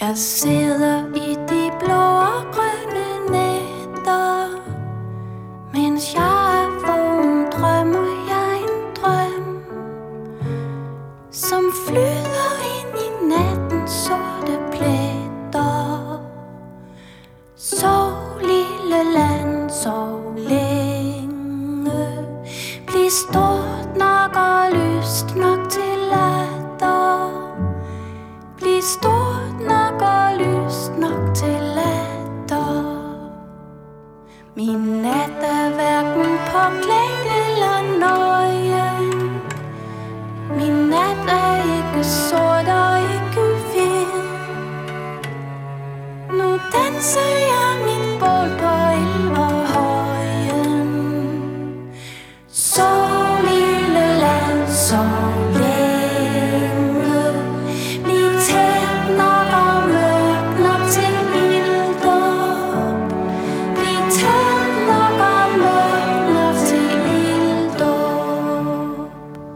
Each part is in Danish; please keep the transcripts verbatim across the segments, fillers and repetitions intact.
Jeg sidder i de blå og grønne nætter, mens jeg er vågen, drømmer jeg en drøm, som flyder ind i nattens sorte pletter. Sov lille land, sov længe, bliv stort nok og lyst nok til latter. Bliv stort nok og lyst nok til latter. Min nat er hverken påklædt eller nøgen. Min nat er ikke sort og ikke hvid. Nu danser jeg mit bål på Elverhøjen. Sov lille land, sov længe, bliv tæt nok og mørk nok til ilddåb. Bliv tæt nok og mørk nok til ilddåb.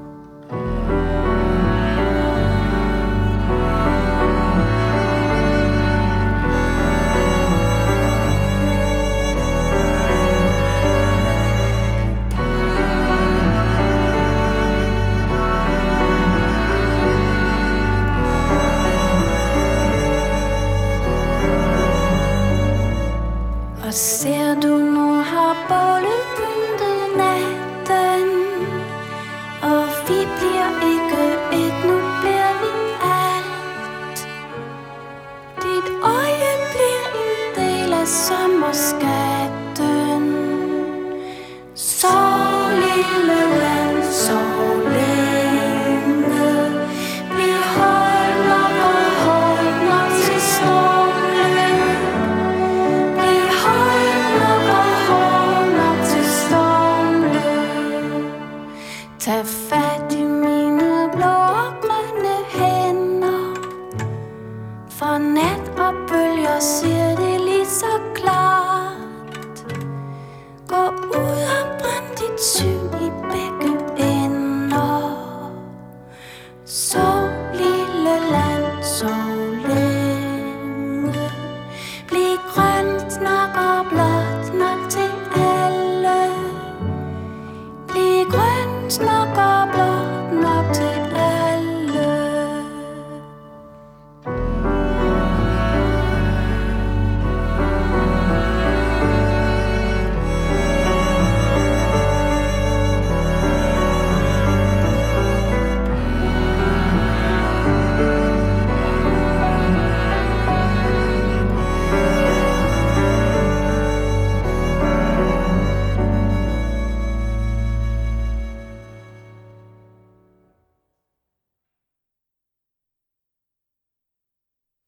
Og ser du, nu har bålet pyntet natten, og vi bliver ikke et, nu bliver vi alt. Dit øje bliver en del af sommerskatten. Sov lille land, sov længe, bliv høj nok og høj nok til stormen. Bliv høj nok og høj nok til stormen. Tag fat i mine blå og grønne hænder, for nat og bølger siger det lige så klart. Gå ud og brænd dit syn i begge ender. Sov lille land, sov længe, bliv grønt nok og blåt nok til alle. Bliv grønt nok og blåt nok til